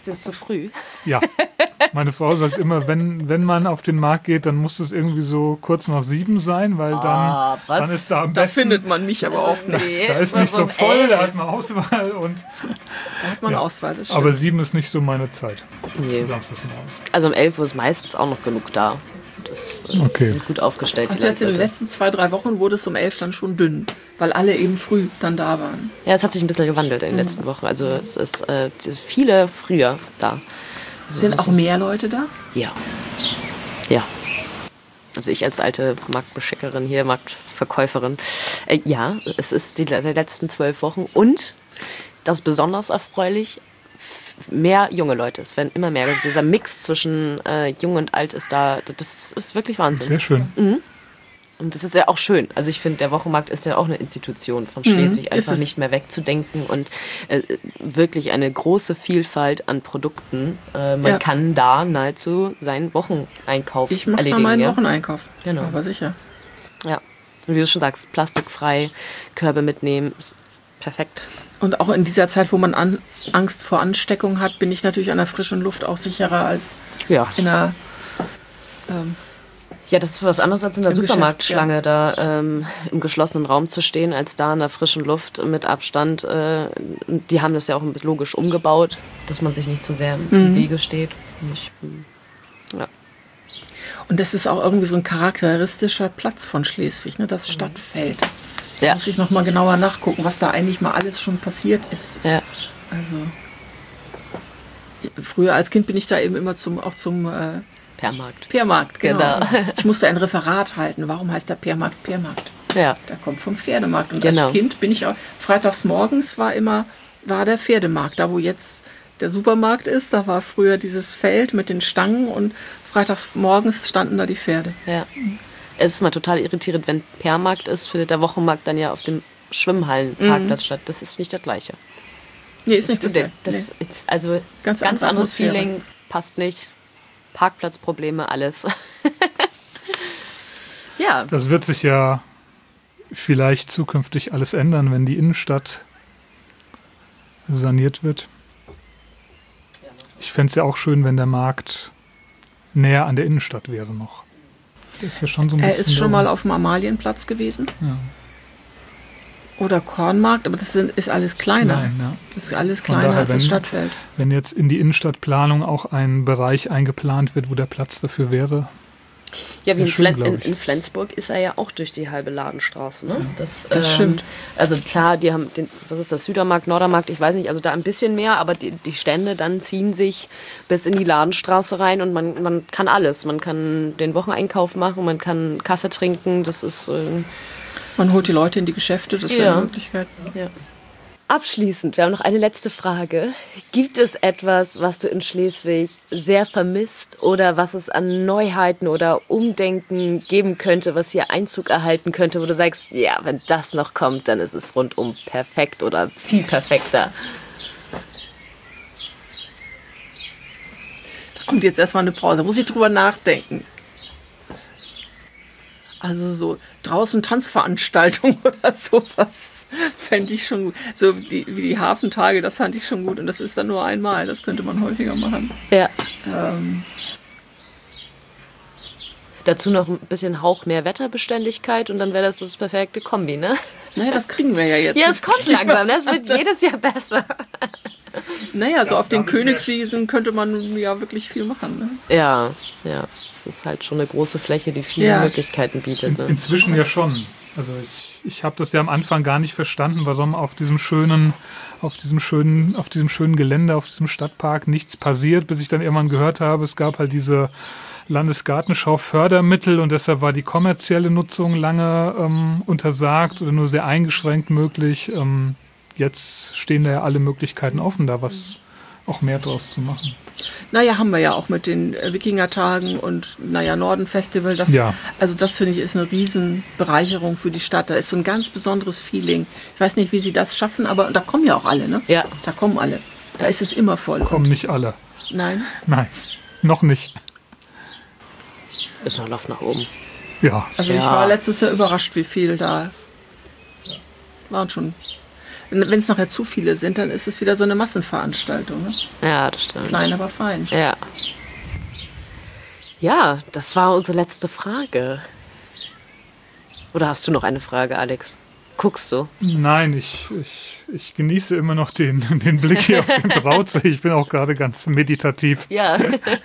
[SPEAKER 2] ist jetzt zu früh.
[SPEAKER 1] Ja, meine Frau sagt immer, wenn man auf den Markt geht, dann muss es irgendwie so kurz nach 7 sein, weil dann ist da am
[SPEAKER 3] Da
[SPEAKER 1] besten...
[SPEAKER 3] findet man mich aber auch nicht.
[SPEAKER 2] Nee,
[SPEAKER 1] Da ist nicht so voll, da hat man Auswahl und...
[SPEAKER 3] Da hat man Auswahl, das stimmt.
[SPEAKER 1] Aber 7 ist nicht so meine Zeit.
[SPEAKER 2] Nee.
[SPEAKER 1] Samstags morgens.
[SPEAKER 2] Also um 11 Uhr ist meistens auch noch genug da. Das
[SPEAKER 1] Okay.
[SPEAKER 2] sind gut aufgestellt.
[SPEAKER 3] Also
[SPEAKER 2] die
[SPEAKER 3] jetzt in den
[SPEAKER 2] Landwirte.
[SPEAKER 3] letzten 2-3 Wochen wurde es um 11 dann schon dünn, weil alle eben früh dann da waren.
[SPEAKER 2] Ja, es hat sich ein bisschen gewandelt in den letzten Wochen. Also es ist viele früher da. Also
[SPEAKER 3] Sind auch mehr Leute da?
[SPEAKER 2] Ja. Ja. Also ich als alte Marktbeschickerin hier, Marktverkäuferin. Ja, es ist die letzten 12 Wochen. Und, das ist besonders erfreulich, mehr junge Leute. Es werden immer mehr. Also dieser Mix zwischen Jung und Alt ist da. Das ist wirklich Wahnsinn.
[SPEAKER 1] Sehr schön.
[SPEAKER 2] Und das ist ja auch schön. Also ich finde, der Wochenmarkt ist ja auch eine Institution von Schleswig,
[SPEAKER 3] ist
[SPEAKER 2] einfach
[SPEAKER 3] es.
[SPEAKER 2] nicht mehr wegzudenken und wirklich eine große Vielfalt an Produkten. Man
[SPEAKER 3] Ja.
[SPEAKER 2] kann da nahezu seinen Wocheneinkauf
[SPEAKER 3] Ich mache da
[SPEAKER 2] erledigen.
[SPEAKER 3] meinen
[SPEAKER 2] Ja?
[SPEAKER 3] Wocheneinkauf.
[SPEAKER 2] Genau.
[SPEAKER 3] Aber sicher.
[SPEAKER 2] Ja. Und wie du schon sagst, plastikfrei, Körbe mitnehmen, ist perfekt.
[SPEAKER 3] Und auch in dieser Zeit, wo man Angst vor Ansteckung hat, bin ich natürlich an der frischen Luft auch sicherer als
[SPEAKER 2] Ja.
[SPEAKER 3] in einer...
[SPEAKER 2] Ja, das ist was anderes als in der
[SPEAKER 3] Im Geschäft,
[SPEAKER 2] Supermarktschlange, da im geschlossenen Raum zu stehen, als da in der frischen Luft mit Abstand. Die haben das ja auch ein bisschen logisch umgebaut, dass man sich nicht zu sehr im Wege steht. Ja.
[SPEAKER 3] Und das ist auch irgendwie so ein charakteristischer Platz von Schleswig, ne? Das Stadtfeld. Da
[SPEAKER 2] Ja.
[SPEAKER 3] muss ich noch mal genauer nachgucken, was da eigentlich mal alles schon passiert ist.
[SPEAKER 2] Ja.
[SPEAKER 3] Also früher als Kind bin ich da eben immer zum
[SPEAKER 2] Permarkt.
[SPEAKER 3] Piermarkt, genau.
[SPEAKER 2] Genau.
[SPEAKER 3] Ich musste ein Referat halten. Warum heißt der Piermarkt Piermarkt?
[SPEAKER 2] Ja.
[SPEAKER 3] Der kommt vom Pferdemarkt. Und
[SPEAKER 2] Genau.
[SPEAKER 3] als Kind bin ich auch, freitags morgens war der Pferdemarkt. Da wo jetzt der Supermarkt ist, da war früher dieses Feld mit den Stangen und freitags morgens standen da die Pferde.
[SPEAKER 2] Ja. Es ist mal total irritierend, wenn Permarkt ist, findet der Wochenmarkt dann ja auf dem Schwimmhallenparkplatz statt. Das ist nicht das Gleiche.
[SPEAKER 3] Nee, ist nicht das.
[SPEAKER 2] Das ist also
[SPEAKER 3] Ganz
[SPEAKER 2] ganz
[SPEAKER 3] andere
[SPEAKER 2] anderes
[SPEAKER 3] Atmosphäre.
[SPEAKER 2] Feeling, passt nicht. Parkplatzprobleme, alles. Ja,
[SPEAKER 1] Das wird sich ja vielleicht zukünftig alles ändern, wenn die Innenstadt saniert wird. Ich fände es ja auch schön, wenn der Markt näher an der Innenstadt wäre noch. Der ist ja schon so ein
[SPEAKER 3] Er
[SPEAKER 1] bisschen...
[SPEAKER 3] ist schon
[SPEAKER 1] da
[SPEAKER 3] mal
[SPEAKER 1] oben.
[SPEAKER 3] auf dem Amalienplatz gewesen.
[SPEAKER 1] Ja.
[SPEAKER 3] Oder Kornmarkt, aber das ist alles kleiner.
[SPEAKER 1] Klein, ja.
[SPEAKER 3] Das ist alles
[SPEAKER 1] Von
[SPEAKER 3] kleiner
[SPEAKER 1] daher,
[SPEAKER 3] als das
[SPEAKER 1] wenn-
[SPEAKER 3] Stadtfeld.
[SPEAKER 1] Wenn jetzt in die Innenstadtplanung auch ein Bereich eingeplant wird, wo der Platz dafür wäre.
[SPEAKER 2] ja wie
[SPEAKER 1] Ja,
[SPEAKER 2] in,
[SPEAKER 1] schön, glaub
[SPEAKER 2] in,
[SPEAKER 1] ich.
[SPEAKER 2] in Flensburg ist er ja auch durch die halbe Ladenstraße. Ne?
[SPEAKER 3] Das stimmt.
[SPEAKER 2] Also klar, die haben was ist das, Südermarkt, Nordermarkt, ich weiß nicht, also da ein bisschen mehr, aber die Stände dann ziehen sich bis in die Ladenstraße rein und man kann alles. Man kann den Wocheneinkauf machen, man kann Kaffee trinken, das ist...
[SPEAKER 3] Man holt die Leute in die Geschäfte, das wäre
[SPEAKER 2] Ja.
[SPEAKER 3] eine Möglichkeit.
[SPEAKER 2] Ja. Abschließend, wir haben noch eine letzte Frage. Gibt es etwas, was du in Schleswig sehr vermisst oder was es an Neuheiten oder Umdenken geben könnte, was hier Einzug erhalten könnte, wo du sagst, ja, wenn das noch kommt, dann ist es rundum perfekt oder viel perfekter?
[SPEAKER 3] Da kommt jetzt erstmal eine Pause, da muss ich drüber nachdenken. Also so draußen Tanzveranstaltungen oder sowas fände ich schon gut. So wie die Hafentage, das fand ich schon gut. Und das ist dann nur einmal, das könnte man häufiger machen.
[SPEAKER 2] Ja.
[SPEAKER 3] Ähm,
[SPEAKER 2] Dazu noch ein bisschen Hauch mehr Wetterbeständigkeit und dann wäre das perfekte Kombi, ne?
[SPEAKER 3] naja, das kriegen wir ja jetzt.
[SPEAKER 2] Ja, es kommt langsam, das wird jedes Jahr besser.
[SPEAKER 3] Naja, so auf den Königswiesen könnte man ja wirklich viel machen. Ne?
[SPEAKER 2] Ja, es ist halt schon eine große Fläche, die viele
[SPEAKER 3] Ja.
[SPEAKER 2] Möglichkeiten bietet. Ne?
[SPEAKER 1] Inzwischen ja schon. Also ich habe das ja am Anfang gar nicht verstanden, warum auf diesem schönen Gelände, auf diesem Stadtpark nichts passiert, bis ich dann irgendwann gehört habe, es gab halt diese Landesgartenschau Fördermittel und deshalb war die kommerzielle Nutzung lange untersagt oder nur sehr eingeschränkt möglich. Jetzt stehen da ja alle Möglichkeiten offen, da was auch mehr draus zu machen.
[SPEAKER 3] Naja, haben wir ja auch mit den Wikingertagen und Norden-Festival.
[SPEAKER 1] Ja.
[SPEAKER 3] Also das finde ich ist eine Riesenbereicherung für die Stadt. Da ist so ein ganz besonderes Feeling. Ich weiß nicht, wie sie das schaffen, aber da kommen ja auch alle, ne?
[SPEAKER 2] Ja.
[SPEAKER 3] Da kommen alle. Da ist es immer voll.
[SPEAKER 1] Kommen nicht alle.
[SPEAKER 3] Nein.
[SPEAKER 1] Nein, noch nicht.
[SPEAKER 2] Ist noch Luft nach oben.
[SPEAKER 1] Ja,
[SPEAKER 3] Also ich
[SPEAKER 2] Ja.
[SPEAKER 3] war letztes Jahr überrascht, wie viel da waren schon. Wenn es nachher zu viele sind, dann ist es wieder so eine Massenveranstaltung. Ne?
[SPEAKER 2] Ja, das stimmt.
[SPEAKER 3] Klein, aber fein.
[SPEAKER 2] Ja. Ja, das war unsere letzte Frage. Oder hast du noch eine Frage, Alex? Guckst du?
[SPEAKER 1] Nein, ich genieße immer noch den Blick hier auf den Brautsee. Ich bin auch gerade ganz meditativ.
[SPEAKER 2] Ja.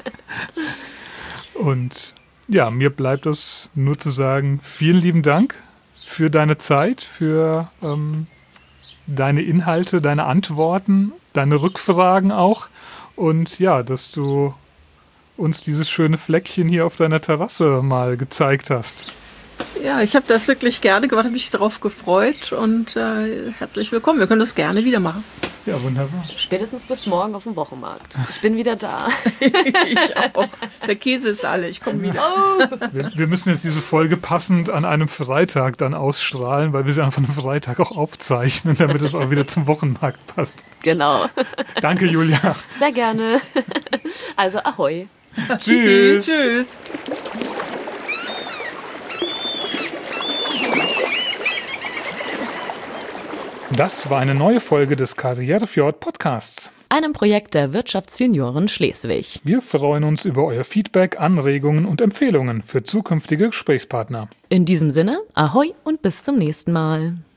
[SPEAKER 1] Und ja, mir bleibt es nur zu sagen, vielen lieben Dank für deine Zeit, für deine Inhalte, deine Antworten, deine Rückfragen auch. Und ja, dass du uns dieses schöne Fleckchen hier auf deiner Terrasse mal gezeigt hast.
[SPEAKER 3] Ja, ich habe das wirklich gerne gemacht, habe mich darauf gefreut und herzlich willkommen. Wir können das gerne wieder machen.
[SPEAKER 1] Ja, wunderbar.
[SPEAKER 2] Spätestens bis morgen auf dem Wochenmarkt. Ich bin wieder da.
[SPEAKER 3] Ich auch. Der Käse ist alle, ich komme wieder.
[SPEAKER 1] Wir müssen jetzt diese Folge passend an einem Freitag dann ausstrahlen, weil wir sie einfach an einem Freitag auch aufzeichnen, damit es auch wieder zum Wochenmarkt passt.
[SPEAKER 2] Genau.
[SPEAKER 1] Danke, Julia.
[SPEAKER 2] Sehr gerne. Also, ahoi.
[SPEAKER 1] Tschüss.
[SPEAKER 3] Tschüss.
[SPEAKER 1] Das war eine neue Folge des Karrierefjord Podcasts.
[SPEAKER 2] Einem Projekt der Wirtschaftsjunioren Schleswig.
[SPEAKER 1] Wir freuen uns über euer Feedback, Anregungen und Empfehlungen für zukünftige Gesprächspartner.
[SPEAKER 2] In diesem Sinne, ahoi und bis zum nächsten Mal.